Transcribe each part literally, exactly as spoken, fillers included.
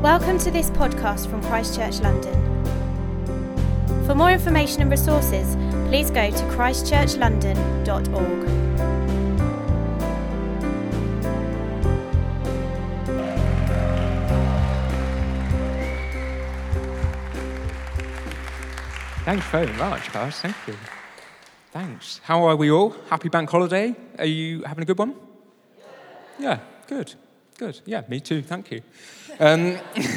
Welcome to this podcast from Christ Church London. For more information and resources, please go to christ church london dot org. Thanks very much, guys. Thank you. Thanks. How are we all? Happy bank holiday? Are you having a good one? Yeah, good. Good. Yeah, me too. Thank you. Um,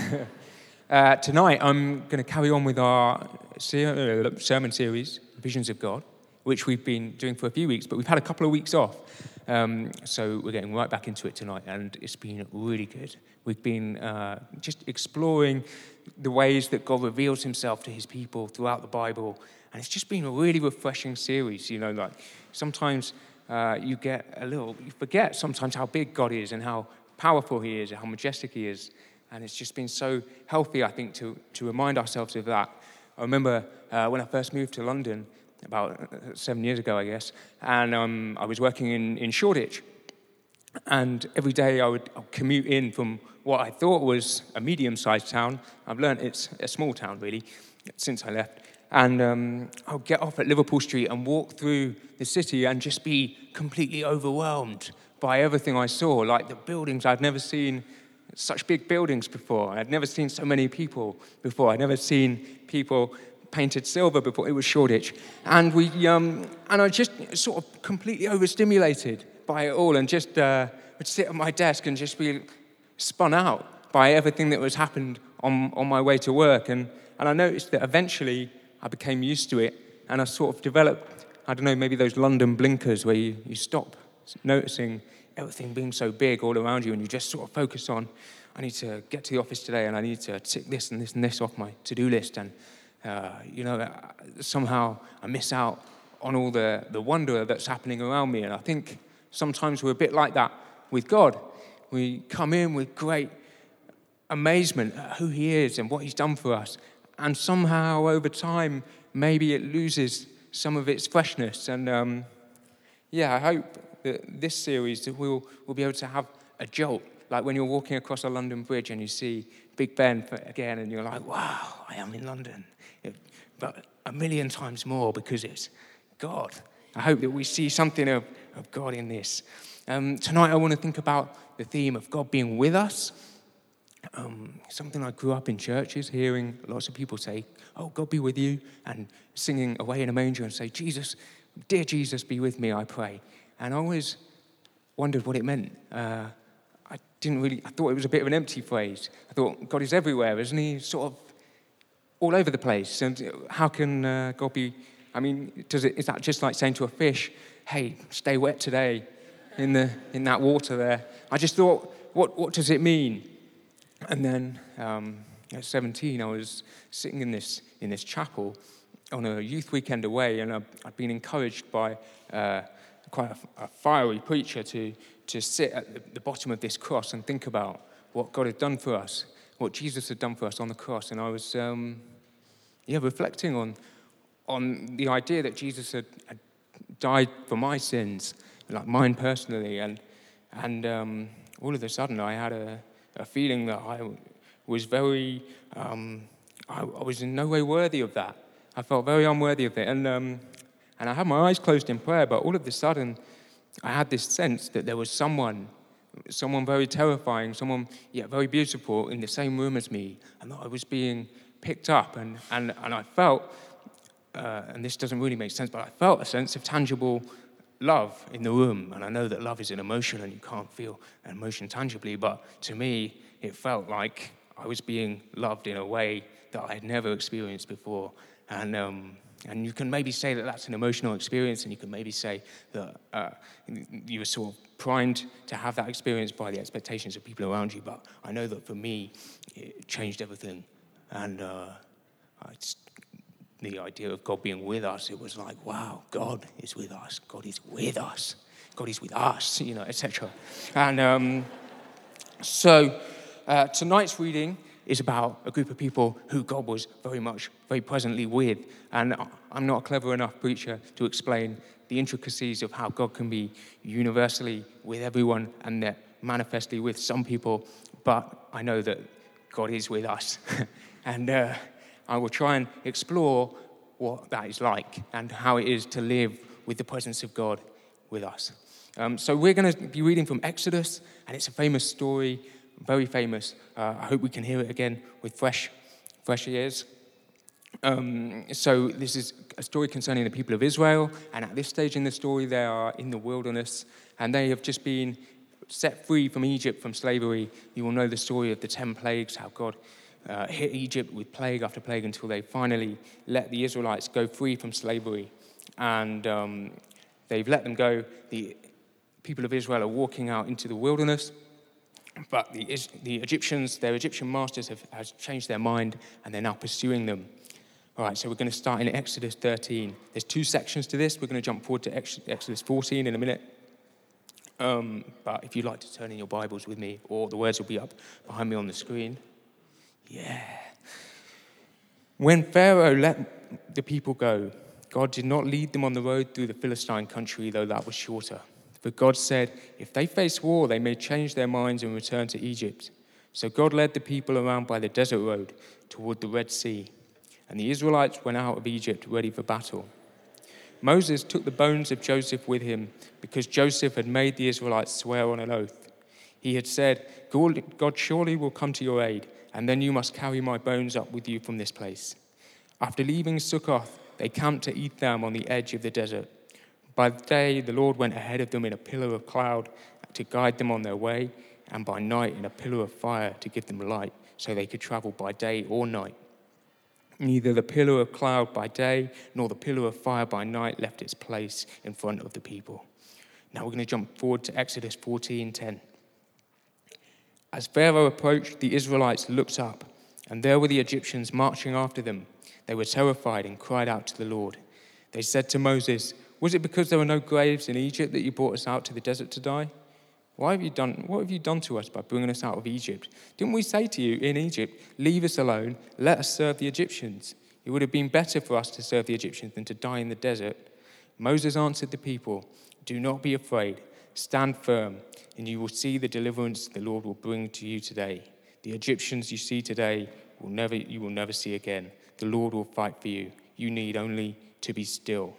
uh, tonight, I'm going to carry on with our ser- sermon series, Visions of God, which we've been doing for a few weeks, but we've had a couple of weeks off. Um, so we're getting right back into it tonight, and it's been really good. We've been uh, just exploring the ways that God reveals himself to his people throughout the Bible, and it's just been a really refreshing series. You know, like sometimes uh, you get a little, you forget sometimes how big God is and how powerful he is and how majestic he is, and it's just been so healthy, I think, to, to remind ourselves of that. I remember uh, when I first moved to London, about seven years ago, I guess, and um, I was working in, in Shoreditch, and every day I would I'd commute in from what I thought was a medium-sized town. I've learned it's a small town, really, since I left, and um, I would get off at Liverpool Street and walk through the city and just be completely overwhelmed by everything I saw, like the buildings. I'd never seen such big buildings before. I'd never seen so many people before. I'd never seen people painted silver before. It was Shoreditch. And we, um, and I just sort of completely overstimulated by it all, and just uh, would sit at my desk and just be spun out by everything that was happened on, on my way to work. And, and I noticed that eventually I became used to it, and I sort of developed, I don't know, maybe those London blinkers where you, you stop noticing everything being so big all around you, and you just sort of focus on, I need to get to the office today, and I need to tick this and this and this off my to-do list, and uh, you know, somehow I miss out on all the, the wonder that's happening around me. And I think sometimes we're a bit like that with God. We come in with great amazement at who he is and what he's done for us, and somehow over time maybe it loses some of its freshness. And um, yeah, I hope that this series that we'll, we'll be able to have a jolt, like when you're walking across a London bridge and you see Big Ben again, and you're like, wow, I am in London. It, but a million times more because it's God. I hope that we see something of, of God in this. Um, tonight I want to think about the theme of God being with us. Um, something I grew up in churches, hearing lots of people say, oh, God be with you, and singing Away in a Manger and say, Jesus, dear Jesus, be with me, I pray. And I always wondered what it meant. Uh, I didn't really, I thought it was a bit of an empty phrase. I thought, God is everywhere, isn't he? Sort of all over the place. And how can uh, God be, I mean, does it, is that just like saying to a fish, hey, stay wet today in the in that water there? I just thought, what what does it mean? And then um, at seventeen, I was sitting in this in this chapel on a youth weekend away, and I'd, I'd been encouraged by uh, quite a, a fiery preacher to to sit at the, the bottom of this cross and think about what God had done for us, what Jesus had done for us on the cross. And I was, um, yeah, reflecting on on the idea that Jesus had, had died for my sins, like mine personally, and and um, all of a sudden I had a, a feeling that I was very, um, I, I was in no way worthy of that. I felt very unworthy of it, and um, and I had my eyes closed in prayer, but all of a sudden I had this sense that there was someone, someone very terrifying, someone yet very beautiful in the same room as me, and that I was being picked up, and and, and I felt, uh, and this doesn't really make sense, but I felt a sense of tangible love in the room. And I know that love is an emotion and you can't feel an emotion tangibly, but to me it felt like I was being loved in a way that I had never experienced before. And um, and you can maybe say that that's an emotional experience, and you can maybe say that uh, you were sort of primed to have that experience by the expectations of people around you. But I know that for me, it changed everything. And uh, I just, the idea of God being with us, it was like, wow, God is with us. God is with us. God is with us, you know, et cetera. And um, so uh, tonight's reading is about a group of people who God was very much, very presently with. And I'm not a clever enough preacher to explain the intricacies of how God can be universally with everyone and that manifestly with some people, but I know that God is with us. and uh, I will try and explore what that is like and how it is to live with the presence of God with us. Um, so we're going to be reading from Exodus, and it's a famous story, very famous. Uh, I hope we can hear it again with fresh, fresh ears. Um, so this is a story concerning the people of Israel, and at this stage in the story, they are in the wilderness, and they have just been set free from Egypt, from slavery. You will know the story of the ten plagues, how God uh, hit Egypt with plague after plague until they finally let the Israelites go free from slavery. And um, they've let them go. The people of Israel are walking out into the wilderness, but the, the Egyptians, their Egyptian masters have, have changed their mind, and they're now pursuing them. All right, so we're going to start in Exodus thirteen. There's two sections to this. We're going to jump forward to Exodus fourteen in a minute. Um, but if you'd like to turn in your Bibles with me, or the words will be up behind me on the screen. Yeah. When Pharaoh let the people go, God did not lead them on the road through the Philistine country, though that was shorter. But God said, if they face war, they may change their minds and return to Egypt. So God led the people around by the desert road toward the Red Sea. And the Israelites went out of Egypt ready for battle. Moses took the bones of Joseph with him because Joseph had made the Israelites swear on an oath. He had said, God surely will come to your aid, and then you must carry my bones up with you from this place. After leaving Succoth, they camped at Etham on the edge of the desert. By the day, the Lord went ahead of them in a pillar of cloud to guide them on their way, and by night in a pillar of fire to give them light, so they could travel by day or night. Neither the pillar of cloud by day nor the pillar of fire by night left its place in front of the people. Now we're going to jump forward to Exodus fourteen ten. As Pharaoh approached, the Israelites looked up, and there were the Egyptians marching after them. They were terrified and cried out to the Lord. They said to Moses, was it because there were no graves in Egypt that you brought us out to the desert to die? Why have you done, what have you done to us by bringing us out of Egypt? Didn't we say to you in Egypt, leave us alone, let us serve the Egyptians? It would have been better for us to serve the Egyptians than to die in the desert. Moses answered the people, do not be afraid, stand firm, and you will see the deliverance the Lord will bring to you today. The Egyptians you see today, will never, you will never see again. The Lord will fight for you. You need only to be still.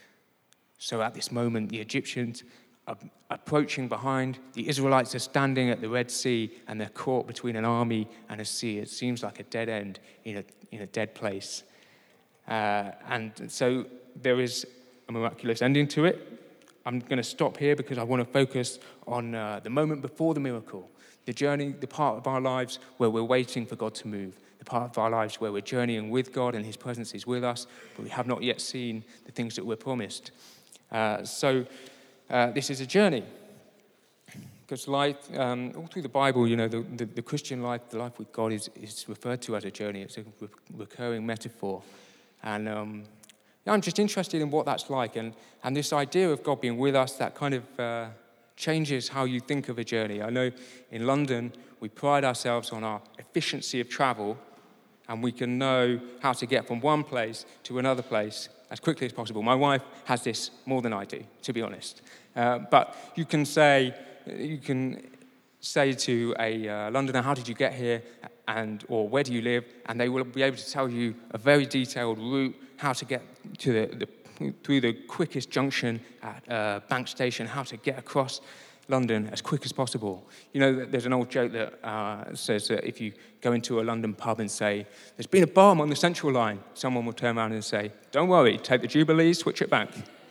So at this moment, the Egyptians are approaching behind. The Israelites are standing at the Red Sea, and they're caught between an army and a sea. It seems like a dead end in a, in a dead place. Uh, and so there is a miraculous ending to it. I'm going to stop here because I want to focus on uh, the moment before the miracle, the journey, the part of our lives where we're waiting for God to move, the part of our lives where we're journeying with God and his presence is with us, but we have not yet seen the things that we're promised. Uh, so uh, this is a journey. Because life, um, all through the Bible, you know, the, the, the Christian life, the life with God is, is referred to as a journey. It's a re- recurring metaphor. And um, yeah, I'm just interested in what that's like. And, and this idea of God being with us, that kind of uh, changes how you think of a journey. I know in London, we pride ourselves on our efficiency of travel, and we can know how to get from one place to another place as quickly as possible. My wife has this more than I do, to be honest. Uh, but you can say, you can say to a uh, Londoner, how did you get here? And or where do you live? And they will be able to tell you a very detailed route, how to get to the, the through the quickest junction at uh, Bank Station, how to get across London as quick as possible. You know, there's an old joke that uh, says that if you go into a London pub and say, there's been a bomb on the Central Line, someone will turn around and say, don't worry, take the Jubilee, switch it back.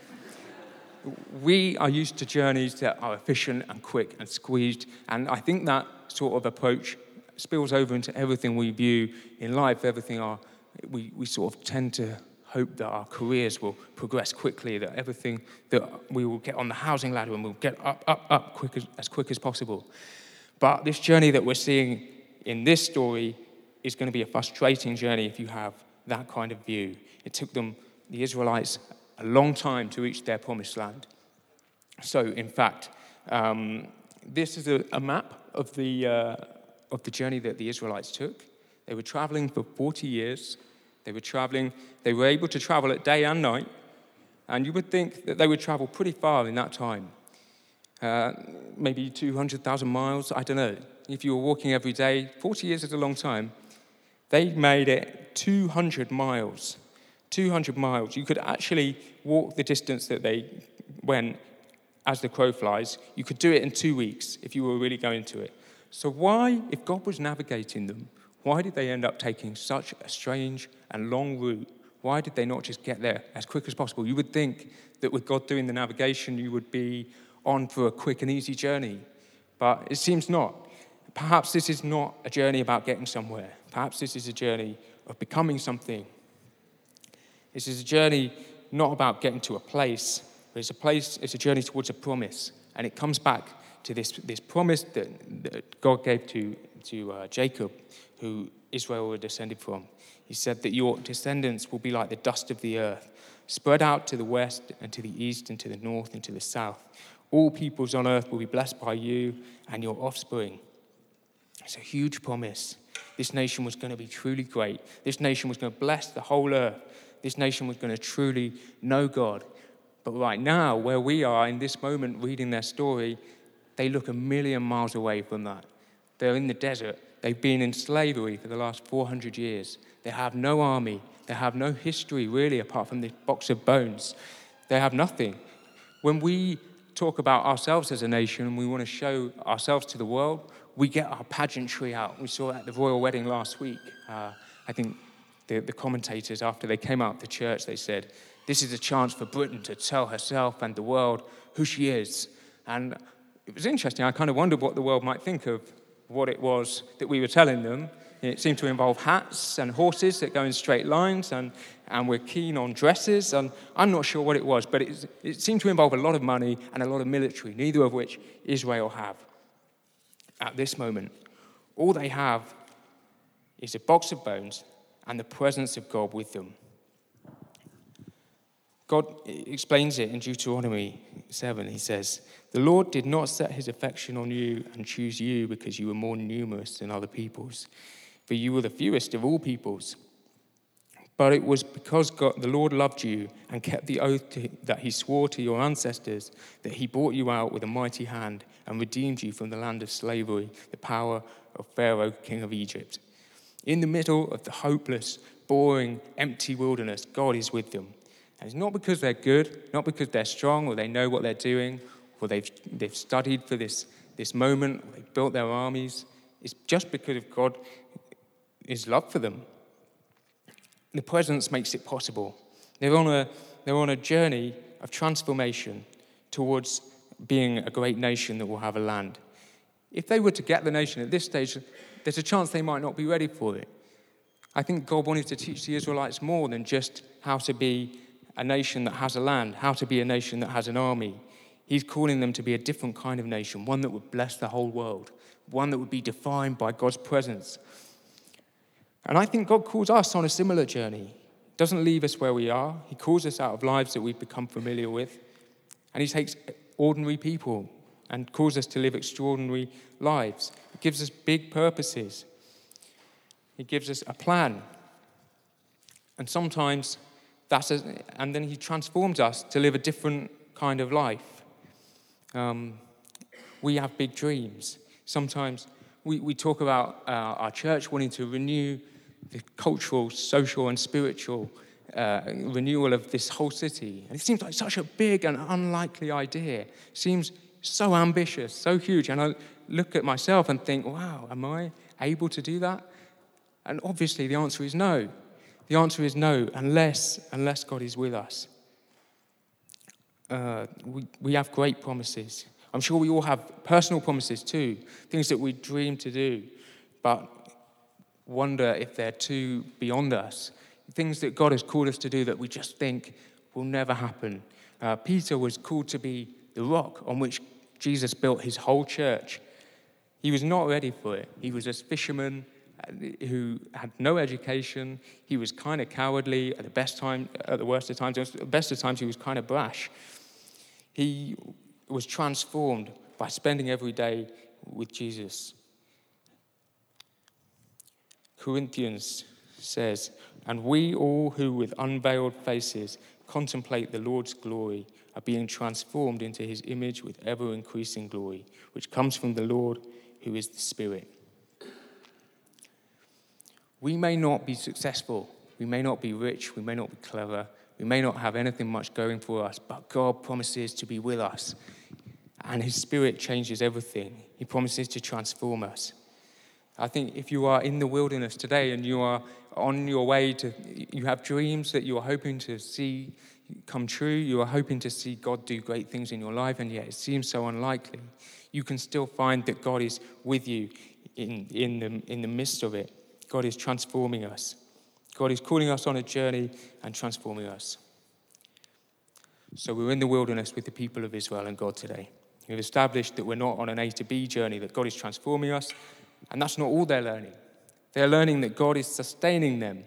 We are used to journeys that are efficient and quick and squeezed, and I think that sort of approach spills over into everything we view in life. Everything our, we, we sort of tend to hope that our careers will progress quickly, that everything, that we will get on the housing ladder and we'll get up, up, up quick as, as quick as possible. But this journey that we're seeing in this story is going to be a frustrating journey if you have that kind of view. It took them, the Israelites, a long time to reach their promised land. So, in fact, um, this is a, a map of the uh, of the journey that the Israelites took. They were traveling for forty years. They were traveling, they were able to travel at day and night, and you would think that they would travel pretty far in that time. Uh, maybe two hundred thousand miles, I don't know. if you were walking every day, forty years is a long time, they made it two hundred miles. two hundred miles. You could actually walk the distance that they went as the crow flies. You could do it in two weeks if you were really going to it. So why, if God was navigating them, why did they end up taking such a strange and long route? Why did they not just get there as quick as possible? You would think that with God doing the navigation, you would be on for a quick and easy journey. But it seems not. Perhaps this is not a journey about getting somewhere. Perhaps this is a journey of becoming something. This is a journey not about getting to a place, but it's a place, it's a journey towards a promise. And it comes back to this, this promise that, that God gave to, to uh, Jacob, who Israel were descended from. He said that your descendants will be like the dust of the earth, spread out to the west and to the east and to the north and to the south. All peoples on earth will be blessed by you and your offspring. It's a huge promise. This nation was going to be truly great. This nation was going to bless the whole earth. This nation was going to truly know God. But right now, where we are in this moment reading their story, they look a million miles away from that. They're in the desert. They've been in slavery for the last four hundred years. They have no army. They have no history, really, apart from this box of bones. They have nothing. When we talk about ourselves as a nation and we want to show ourselves to the world, we get our pageantry out. We saw that at the royal wedding last week. Uh, I think the, the commentators, after they came out of the church, they said, this is a chance for Britain to tell herself and the world who she is. And it was interesting. I kind of wondered what the world might think of what it was that we were telling them. It seemed to involve hats and horses that go in straight lines, and, and we're keen on dresses, and I'm not sure what it was, but it, it seemed to involve a lot of money and a lot of military, neither of which Israel have. At this moment, all they have is a box of bones and the presence of God with them. God explains it in Deuteronomy seven. He says, the Lord did not set his affection on you and choose you because you were more numerous than other peoples, for you were the fewest of all peoples. But it was because God, the Lord loved you and kept the oath to, that he swore to your ancestors, that he brought you out with a mighty hand and redeemed you from the land of slavery, the power of Pharaoh, king of Egypt. In the middle of the hopeless, boring, empty wilderness, God is with them. And it's not because they're good, not because they're strong, or they know what they're doing, or they've they've studied for this, this moment, or they've built their armies. It's just because of God, his love for them. The presence makes it possible. They're on a they're on a journey of transformation towards being a great nation that will have a land. If they were to get the nation at this stage, there's a chance they might not be ready for it. I think God wanted to teach the Israelites more than just how to be a nation that has a land, how to be a nation that has an army. He's calling them to be a different kind of nation, one that would bless the whole world, one that would be defined by God's presence. And I think God calls us on a similar journey. He doesn't leave us where we are. He calls us out of lives that we've become familiar with. And he takes ordinary people and calls us to live extraordinary lives. He gives us big purposes. He gives us a plan. And sometimes that's a, and then he transforms us to live a different kind of life. Um, we have big dreams. Sometimes we, we talk about uh, our church wanting to renew the cultural, social, and spiritual uh, renewal of this whole city. And it seems like such a big and unlikely idea. It seems so ambitious, so huge. And I look at myself and think, wow, am I able to do that? And obviously the answer is no. The answer is no, unless unless God is with us. Uh, we, we have great promises. I'm sure we all have personal promises too, things that we dream to do, but wonder if they're too beyond us. Things that God has called us to do that we just think will never happen. Uh, Peter was called to be the rock on which Jesus built his whole church. He was not ready for it. He was a fisherman who had no education. He was kind of cowardly at the best time, at the worst of times. At the best of times, he was kind of brash. He was transformed by spending every day with Jesus. Corinthians says, and we all who with unveiled faces contemplate the Lord's glory are being transformed into his image with ever-increasing glory, which comes from the Lord, who is the Spirit. We may not be successful, we may not be rich, we may not be clever, we may not have anything much going for us, but God promises to be with us. And his Spirit changes everything. He promises to transform us. I think if you are in the wilderness today and you are on your way to, you have dreams that you are hoping to see come true, you are hoping to see God do great things in your life, and yet it seems so unlikely, you can still find that God is with you in, in, the, in the midst of it. God is transforming us. God is calling us on a journey and transforming us. So we're in the wilderness with the people of Israel and God today. We've established that we're not on an A to B journey, that God is transforming us, and that's not all they're learning. They're learning that God is sustaining them.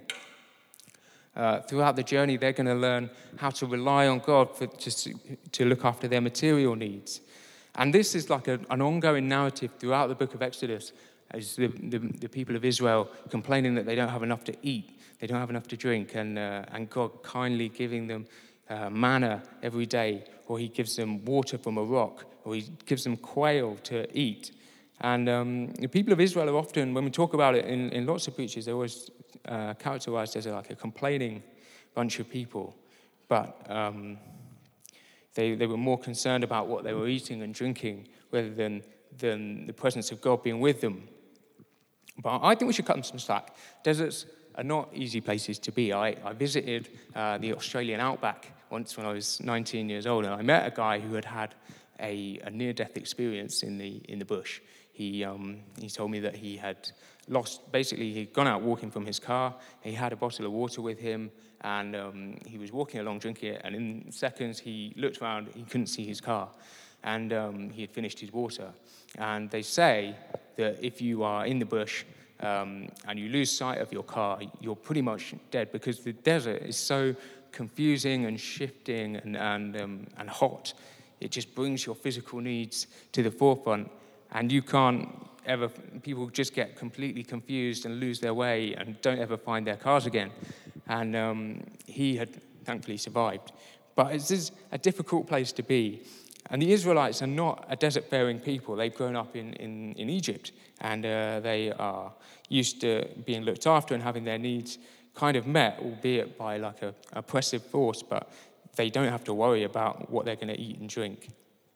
Uh, throughout the journey, they're going to learn how to rely on God for, to, to look after their material needs. And this is like a, an ongoing narrative throughout the book of Exodus, as the, the, the people of Israel complaining that they don't have enough to eat, they don't have enough to drink, and, uh, and God kindly giving them uh, manna every day, or he gives them water from a rock, or he gives them quail to eat. And um, the people of Israel are often, when we talk about it in, in lots of preachers, they're always uh, characterized as a, like a complaining bunch of people. But um, they, they were more concerned about what they were eating and drinking rather than, than the presence of God being with them. But I think we should cut them some slack. Deserts are not easy places to be. I, I visited uh, the Australian outback once when I was nineteen years old, and I met a guy who had had a, a near-death experience in the in the bush. He um, he told me that he had lost, basically he'd gone out walking from his car, he had a bottle of water with him, and um, he was walking along drinking it, and in seconds he looked around, he couldn't see his car, and um, he had finished his water. And they say that if you are in the bush um, and you lose sight of your car, you're pretty much dead, because the desert is so confusing and shifting and and, um, and hot. It just brings your physical needs to the forefront, and you can't ever, people just get completely confused and lose their way and don't ever find their cars again. And um, he had thankfully survived. But it is a difficult place to be. And the Israelites are not a desert-faring people. They've grown up in, in, in Egypt, and uh, they are used to being looked after and having their needs kind of met, albeit by like a oppressive force, but they don't have to worry about what they're going to eat and drink.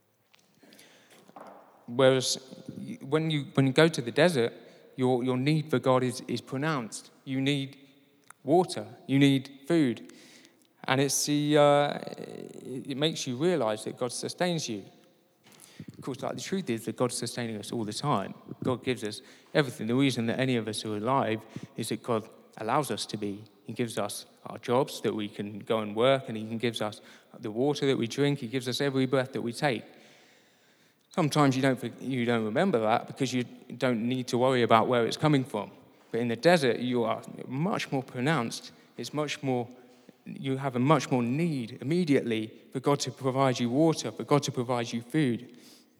Whereas when you when you go to the desert, your, your need for God is, is pronounced. You need water. You need food. And it's the, uh, it makes you realize that God sustains you. Of course, like the truth is that God's sustaining us all the time. God gives us everything. The reason that any of us are alive is that God allows us to be. He gives us our jobs that we can go and work, and he gives us the water that we drink. He gives us every breath that we take. Sometimes you don't you don't remember that because you don't need to worry about where it's coming from. But in the desert, you are much more pronounced. It's much more, you have a much more need immediately for God to provide you water, for God to provide you food.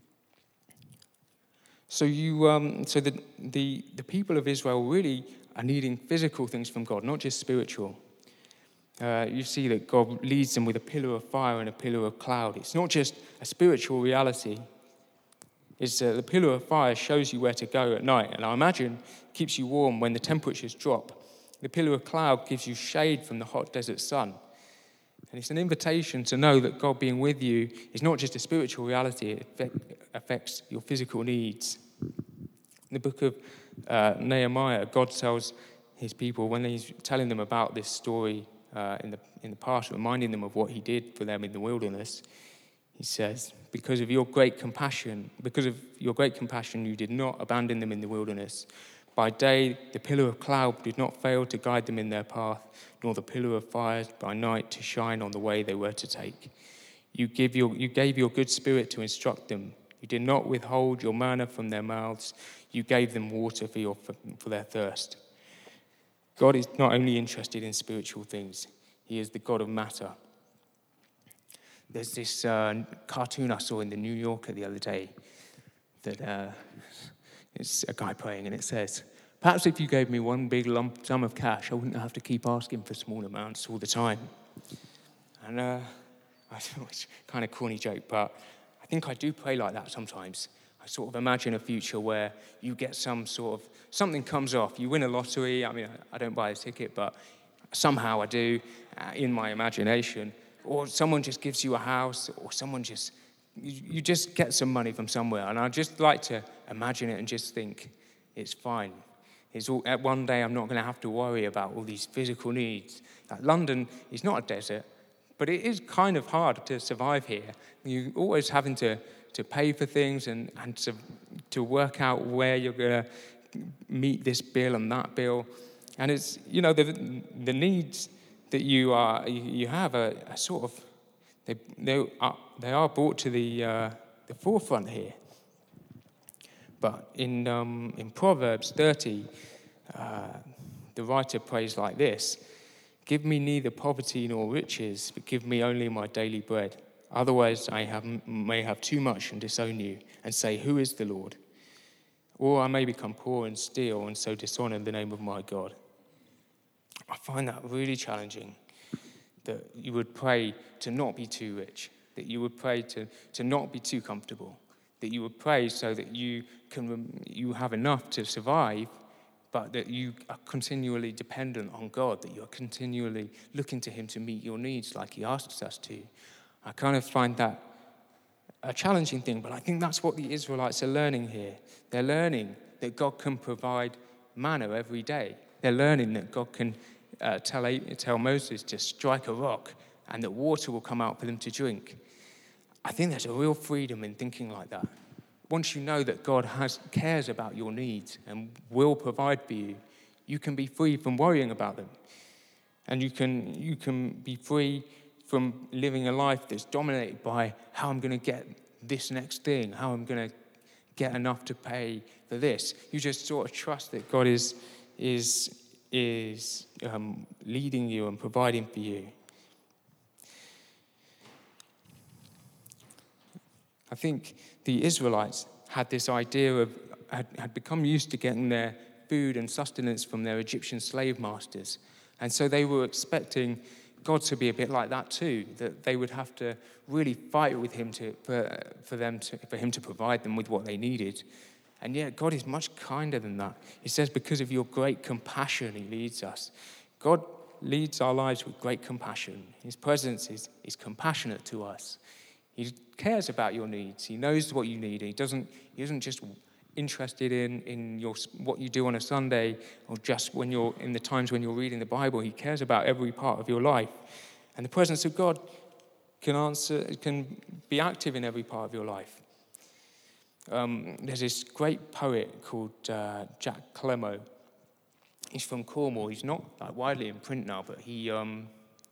So you, um, so the, the the people of Israel really are needing physical things from God, not just spiritual. Uh, you see that God leads them with a pillar of fire and a pillar of cloud. It's not just a spiritual reality. It's uh, the pillar of fire shows you where to go at night, and I imagine keeps you warm when the temperatures drop. The pillar of cloud gives you shade from the hot desert sun. And it's an invitation to know that God being with you is not just a spiritual reality, it affects your physical needs. In the book of uh, Nehemiah, God tells his people, when he's telling them about this story uh, in the in the past, reminding them of what he did for them in the wilderness, he says, because of your great compassion, because of your great compassion, you did not abandon them in the wilderness. By day, the pillar of cloud did not fail to guide them in their path, nor the pillar of fire by night to shine on the way they were to take. You give your, you gave your good spirit to instruct them. You did not withhold your manna from their mouths. You gave them water for, your, for their thirst. God is not only interested in spiritual things, he is the God of matter. There's this uh, cartoon I saw in the New Yorker the other day that uh, it's a guy praying, and it says, perhaps if you gave me one big lump sum of cash, I wouldn't have to keep asking for small amounts all the time. And uh, I know it's kind of corny joke, but I think I do pray like that sometimes. I I sort of imagine a future where you get some sort of, something comes off. You win a lottery. I mean, I don't buy a ticket, but somehow I do uh, in my imagination. Or someone just gives you a house, or someone just, you, you just get some money from somewhere. And I just like to imagine it and just think, it's fine. It's all, at one day I'm not going to have to worry about all these physical needs. Like London is not a desert, but it is kind of hard to survive here. You're always having to, to pay for things and, and to, to work out where you're going to meet this bill and that bill. And it's, you know, the the needs that you are you have are, are sort of, they they are, they are brought to the uh, the forefront here. But in um, in Proverbs thirty, uh, the writer prays like this: "Give me neither poverty nor riches, but give me only my daily bread. Otherwise, I have, may have too much and disown you, and say, 'Who is the Lord?' Or I may become poor and steal, and so dishonor the name of my God." I find that really challenging, that you would pray to not be too rich, that you would pray to, to not be too comfortable, that you would pray so that you can you have enough to survive, but that you are continually dependent on God, that you are continually looking to him to meet your needs like he asks us to. I kind of find that a challenging thing, but I think that's what the Israelites are learning here. They're learning that God can provide manna every day. They're learning that God can uh, tell, tell Moses to strike a rock and that water will come out for them to drink. I think there's a real freedom in thinking like that. Once you know that God has cares about your needs and will provide for you, you can be free from worrying about them. And you can you can be free from living a life that's dominated by how I'm going to get this next thing, how I'm going to get enough to pay for this. You just sort of trust that God is is is um, leading you and providing for you. I think the Israelites had this idea of, had, had become used to getting their food and sustenance from their Egyptian slave masters. And so they were expecting God to be a bit like that too, that they would have to really fight with him to, for, for them to, for him to provide them with what they needed. And yet God is much kinder than that. He says, because of your great compassion, he leads us. God leads our lives with great compassion. His presence is, is compassionate to us. He cares about your needs. He knows what you need. He doesn't, he isn't just interested in, in your, what you do on a Sunday or just when you're in the times when you're reading the Bible. He cares about every part of your life. And the presence of God can answer, can be active in every part of your life. Um, there's this great poet called uh, Jack Clemmo. He's from Cornwall. He's not like, widely in print now, but he um,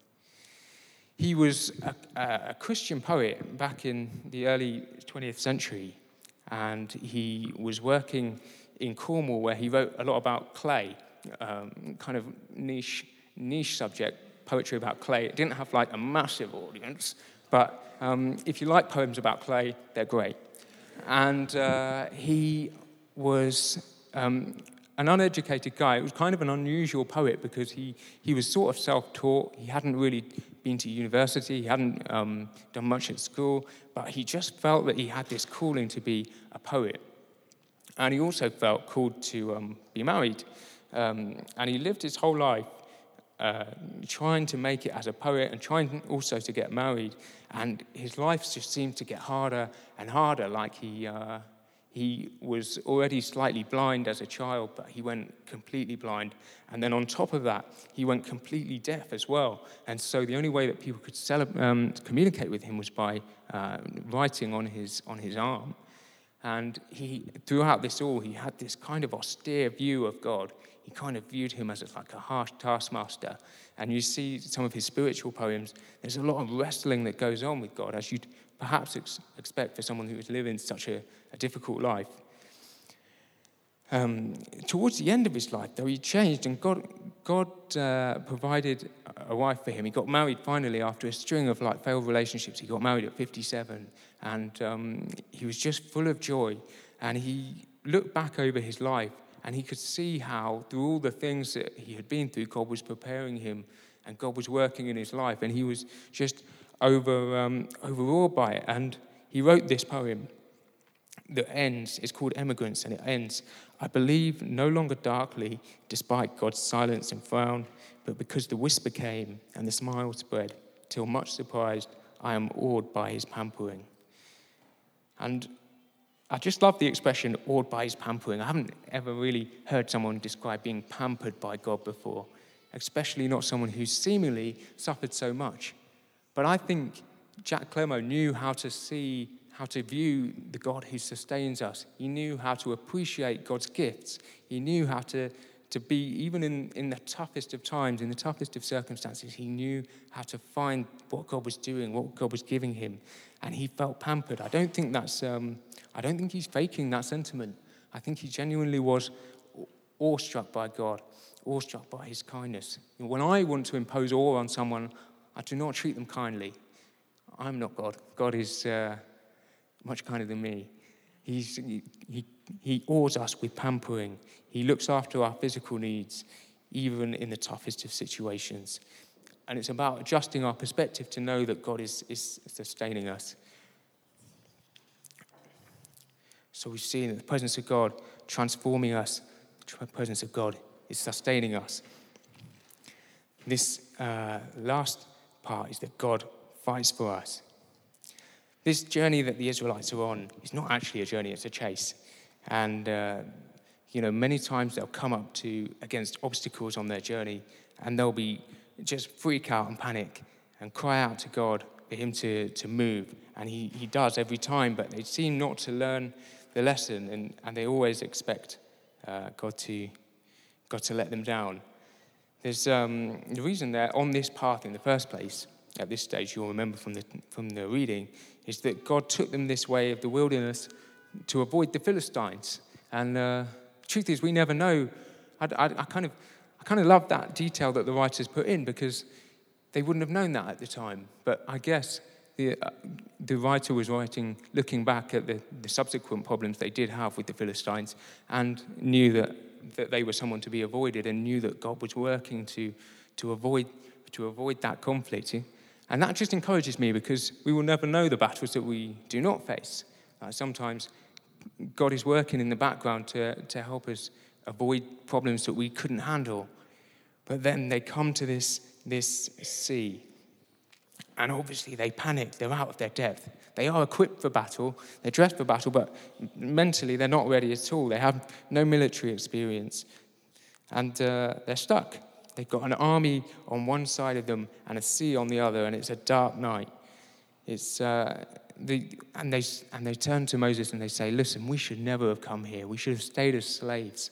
he was a, a Christian poet back in the early twentieth century, and he was working in Cornwall where he wrote a lot about clay, um, kind of niche niche subject, poetry about clay. It didn't have like a massive audience, but um, if you like poems about clay, they're great. And uh, he was um, an uneducated guy. It was kind of an unusual poet because he, he was sort of self-taught. He hadn't really been to university. He hadn't um, done much at school. But he just felt that he had this calling to be a poet. And he also felt called to um, be married. Um, and he lived his whole life uh, trying to make it as a poet and trying also to get married. And his life just seemed to get harder and harder, like he uh, he was already slightly blind as a child, but he went completely blind. And then on top of that, he went completely deaf as well. And so the only way that people could cele- um, communicate with him was by uh, writing on his on his arm. And he, throughout this all, he had this kind of austere view of God. He kind of viewed him as like a harsh taskmaster. And you see some of his spiritual poems, there's a lot of wrestling that goes on with God, as you'd perhaps ex- expect for someone who was living such a, a difficult life. Um, towards the end of his life, though, he changed, and God God uh, provided a wife for him. He got married finally after a string of like failed relationships. He got married at fifty-seven, and um, he was just full of joy. And he looked back over his life, and he could see how through all the things that he had been through, God was preparing him, and God was working in his life, and he was just over um, overawed by it. And he wrote this poem. that ends, it's called Emigrants, and it ends, I believe no longer darkly, despite God's silence and frown, but because the whisper came and the smile spread, till much surprised, I am awed by his pampering. And I just love the expression, awed by his pampering. I haven't ever really heard someone describe being pampered by God before, especially not someone who's seemingly suffered so much. But I think Jack Clemo knew how to see, how to view the God who sustains us. He knew how to appreciate God's gifts. He knew how to, to be, even in, in the toughest of times, in the toughest of circumstances, he knew how to find what God was doing, what God was giving him. And he felt pampered. I don't think that's, um, I don't think he's faking that sentiment. I think he genuinely was awestruck by God, awestruck by his kindness. When I want to impose awe on someone, I do not treat them kindly. I'm not God. God is uh, much kinder than me. He's, he, he, he awes us with pampering. He looks after our physical needs, even in the toughest of situations. And it's about adjusting our perspective to know that God is, is sustaining us. So we've seen that the presence of God transforming us, the presence of God is sustaining us. This uh, last part is that God fights for us. This journey that the Israelites are on is not actually a journey, it's a chase. And, uh, you know, many times they'll come up to against obstacles on their journey and they'll be just freak out and panic and cry out to God for him to, to move. And he, he does every time, but they seem not to learn the lesson, and, and they always expect uh, God to God to let them down. There's um, the reason they're on this path in the first place, at this stage, you'll remember from the from the reading, is that God took them this way of the wilderness to avoid the Philistines. And uh, the truth is, we never know. I, I, I kind of I kind of love that detail that the writers put in, because they wouldn't have known that at the time. But I guess the uh, the writer was writing, looking back at the, the subsequent problems they did have with the Philistines, and knew that, that they were someone to be avoided, and knew that God was working to to avoid to avoid that conflict. And that just encourages me, because we will never know the battles that we do not face. Uh, sometimes God is working in the background to, to help us avoid problems that we couldn't handle. But then they come to this, this sea, and obviously they panic. They're out of their depth. They are equipped for battle. They're dressed for battle, but mentally they're not ready at all. They have no military experience, and uh, they're stuck. They've got an army on one side of them and a sea on the other, and it's a dark night. It's uh, the and they and they turn to Moses and they say, "Listen, we should never have come here. We should have stayed as slaves."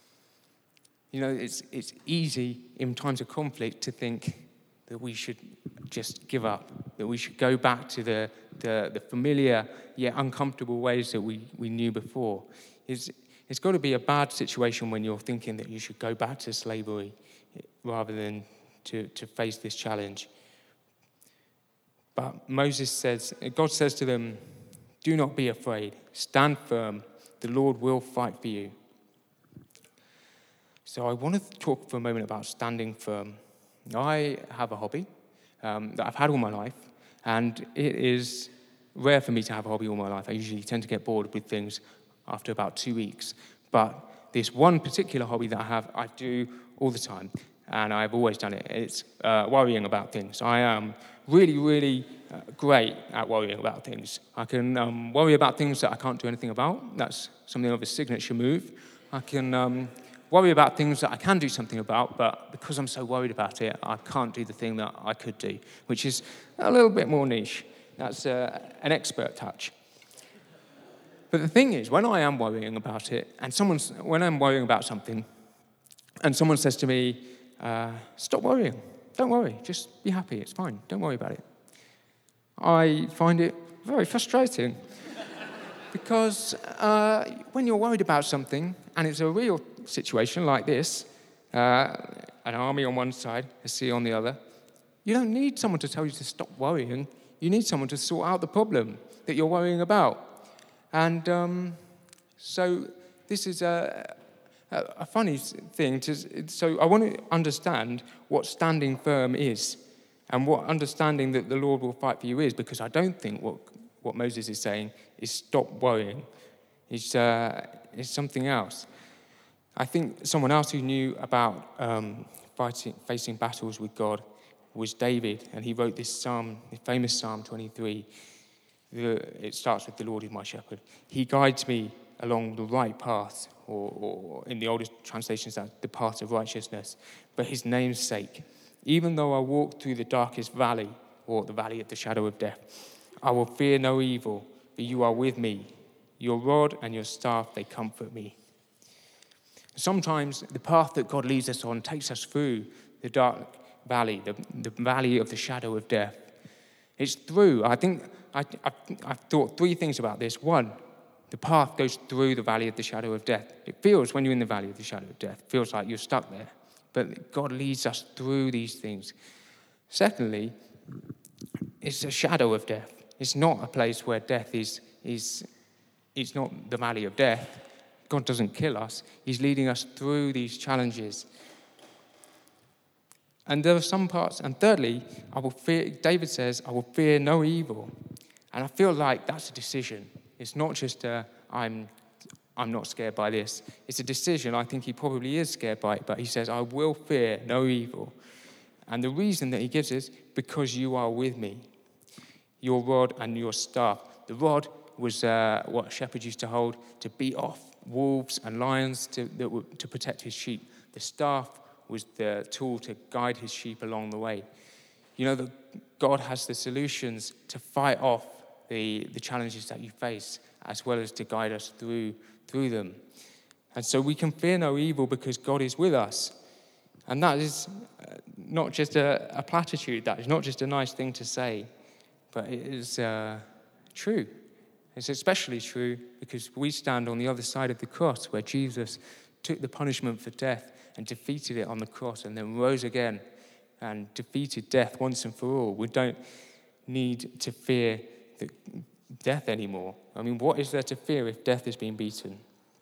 You know, it's it's easy in times of conflict to think that we should just give up, that we should go back to the the, the familiar yet uncomfortable ways that we, we knew before. It's it's got to be a bad situation when you're thinking that you should go back to slavery rather than to, to face this challenge. But Moses says, God says to them, "Do not be afraid. Stand firm. The Lord will fight for you." So I want to talk for a moment about standing firm. I have a hobby um, that I've had all my life, and it is rare for me to have a hobby all my life. I usually tend to get bored with things after about two weeks. But this one particular hobby that I have, I do all the time, and I've always done it. It's uh, worrying about things. I am really, really uh, great at worrying about things. I can um, worry about things that I can't do anything about. That's something of a signature move. I can um, worry about things that I can do something about, but because I'm so worried about it, I can't do the thing that I could do, which is a little bit more niche. That's uh, an expert touch. But the thing is, when I am worrying about it, and someone's when I'm worrying about something, and someone says to me, uh, "Stop worrying. Don't worry. Just be happy. It's fine. Don't worry about it," I find it very frustrating. Because uh, when you're worried about something, and it's a real situation like this, uh, an army on one side, a sea on the other, you don't need someone to tell you to stop worrying. You need someone to sort out the problem that you're worrying about. And um, so this is a, a, a funny thing. To, so I want to understand what standing firm is and what understanding that the Lord will fight for you is, because I don't think what, what Moses is saying is stop worrying. is, uh, is something else. I think someone else who knew about um, fighting, facing battles with God was David, and he wrote this psalm, the famous Psalm twenty-three. The, it starts with, "The Lord is my shepherd. He guides me along the right path," or, or in the oldest translations, that's the path of righteousness, "for his name's sake. Even though I walk through the darkest valley," or the valley of the shadow of death, "I will fear no evil, for you are with me. Your rod and your staff, they comfort me." Sometimes the path that God leads us on takes us through the dark valley, the, the valley of the shadow of death. It's through, I think, I, I, I've thought three things about this. One, the path goes through the valley of the shadow of death. It feels, when you're in the valley of the shadow of death, it feels like you're stuck there. But God leads us through these things. Secondly, it's a shadow of death. It's not a place where death is, is it's not the valley of death. God doesn't kill us. He's leading us through these challenges. And there are some parts, and thirdly, I will fear, David says, "I will fear no evil." And I feel like that's a decision. It's not just a, I'm, I'm not scared by this. It's a decision. I think he probably is scared by it, but he says, "I will fear no evil." And the reason that he gives is, "because you are with me, your rod and your staff." The rod was uh, what shepherds used to hold to beat off wolves and lions to, that were, to protect his sheep. The staff was the tool to guide his sheep along the way. You know that God has the solutions to fight off the, the challenges that you face, as well as to guide us through, through them. And so we can fear no evil because God is with us. And that is not just a, a platitude, that is not just a nice thing to say, but it is uh, true. It's especially true because we stand on the other side of the cross, where Jesus took the punishment for death and defeated it on the cross, and then rose again and defeated death once and for all. We don't need to fear the death anymore. I mean, what is there to fear if death has been beaten?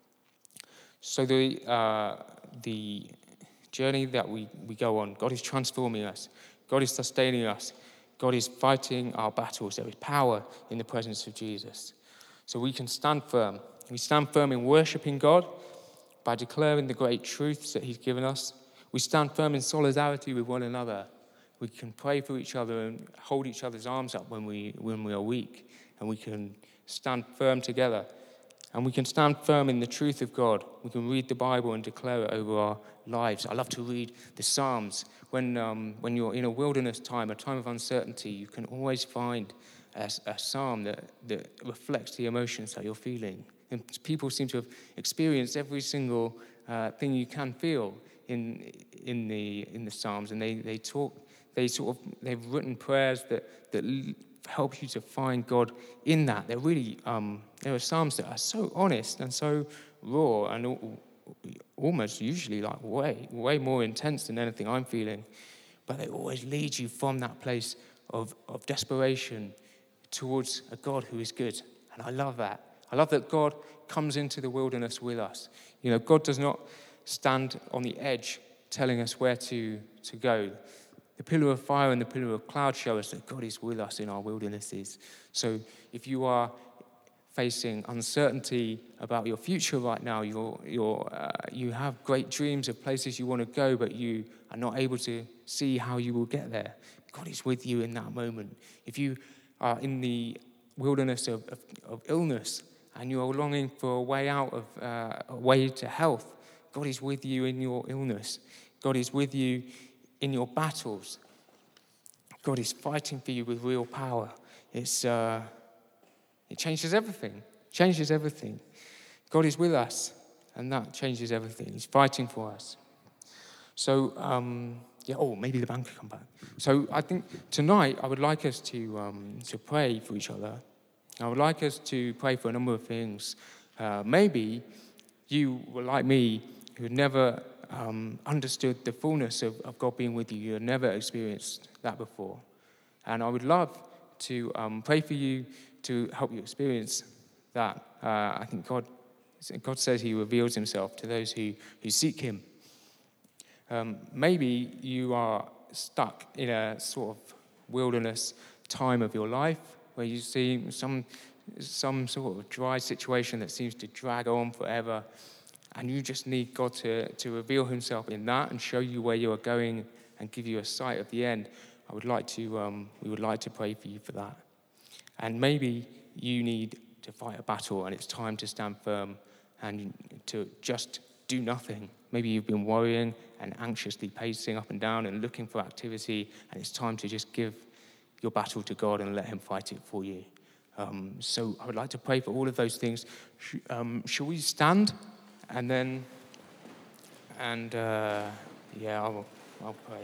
So the uh, the journey that we, we go on, God is transforming us. God is sustaining us. God is fighting our battles. There is power in the presence of Jesus. So we can stand firm. We stand firm in worshiping God by declaring the great truths that he's given us. We stand firm in solidarity with one another. We can pray for each other and hold each other's arms up when we when we are weak. And we can stand firm together. And we can stand firm in the truth of God. We can read the Bible and declare it over our lives. I love to read the Psalms. When um, when you're in a wilderness time, a time of uncertainty, you can always find a, a psalm that, that reflects the emotions that you're feeling. And people seem to have experienced every single uh, thing you can feel in in the in the Psalms, and they they talk. They sort of they've written prayers that that help you to find God in that. They're really um, there are Psalms that are so honest and so raw and almost usually like way way more intense than anything I'm feeling, but they always lead you from that place of of desperation towards a God who is good, and I love that. I love that God comes into the wilderness with us. You know, God does not stand on the edge telling us where to, to go. The pillar of fire and the pillar of cloud show us that God is with us in our wildernesses. So if you are facing uncertainty about your future right now, you're, you're, uh, you have great dreams of places you want to go, but you are not able to see how you will get there, God is with you in that moment. If you are in the wilderness of, of, of illness, and you are longing for a way out of, uh, a way to health, God is with you in your illness. God is with you in your battles. God is fighting for you with real power. It's uh, it changes everything. Changes everything. God is with us, and that changes everything. He's fighting for us. So, um, yeah. Oh, maybe the band could come back. So, I think tonight I would like us to um, to pray for each other. I would like us to pray for a number of things. Uh, maybe you were like me, who had never um, understood the fullness of, of God being with you. You had never experienced that before. And I would love to um, pray for you to help you experience that. Uh, I think God God says he reveals himself to those who, who seek him. Um, maybe you are stuck in a sort of wilderness time of your life, where you see some some sort of dry situation that seems to drag on forever, and you just need God to, to reveal himself in that and show you where you are going and give you a sight of the end, I would like to, um, we would like to pray for you for that. And maybe you need to fight a battle and it's time to stand firm and to just do nothing. Maybe you've been worrying and anxiously pacing up and down and looking for activity, and it's time to just give your battle to God and let him fight it for you. Um, so I would like to pray for all of those things. Sh- um, shall we stand? And then, and uh, yeah, I'll, I'll pray.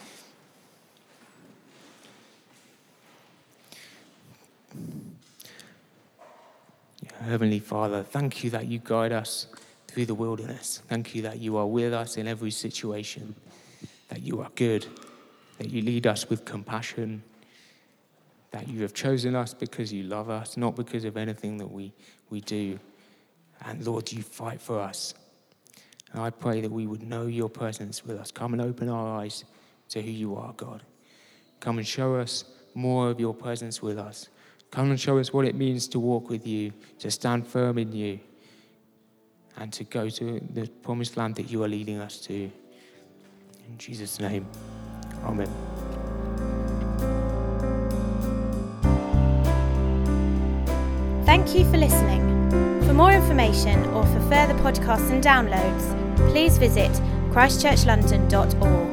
Heavenly Father, thank you that you guide us through the wilderness. Thank you that you are with us in every situation, that you are good, that you lead us with compassion, that you have chosen us because you love us, not because of anything that we, we do. And Lord, you fight for us. And I pray that we would know your presence with us. Come and open our eyes to who you are, God. Come and show us more of your presence with us. Come and show us what it means to walk with you, to stand firm in you, and to go to the promised land that you are leading us to. In Jesus' name, amen. Thank you for listening. For more information or for further podcasts and downloads, please visit christchurch london dot org.